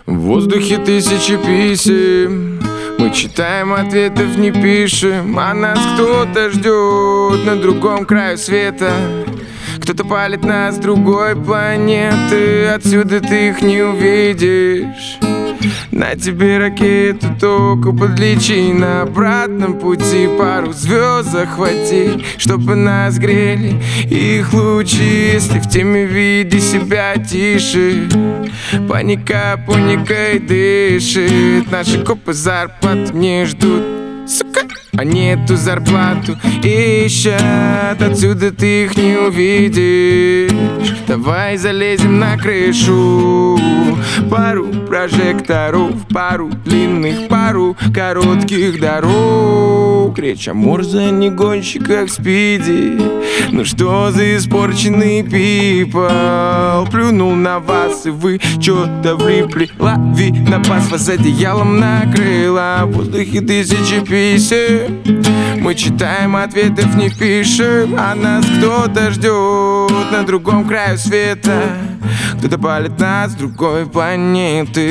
В воздухе тысячи писем, мы читаем, ответов не пишем, а нас кто-то ждет на другом краю света. Кто-то палит нас с другой планеты, отсюда ты их не увидишь. На тебе ракету только подлечи, на обратном пути пару звезд захвати, чтобы нас грели их лучи. Если в теме види себя тише, паника паникой дышит. Наши копы зарплату не ждут, сука, они эту зарплату ищут, отсюда ты их не увидишь. Давай залезем на крышу, пару прожекторов, пару длинных, пару коротких дорог. Речь о Мурзе, не гонщиках в спиде. Ну что за испорченный пипл? Плюнул на вас, и вы чё-то влипли. Лавина вас одеялом накрыла. В воздухе тысячи писем, мы читаем, ответов не пишем, а нас кто-то ждет на другом краю света. Кто-то палит нас с другой планеты.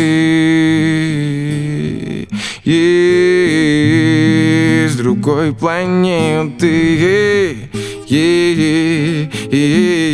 С другой планеты.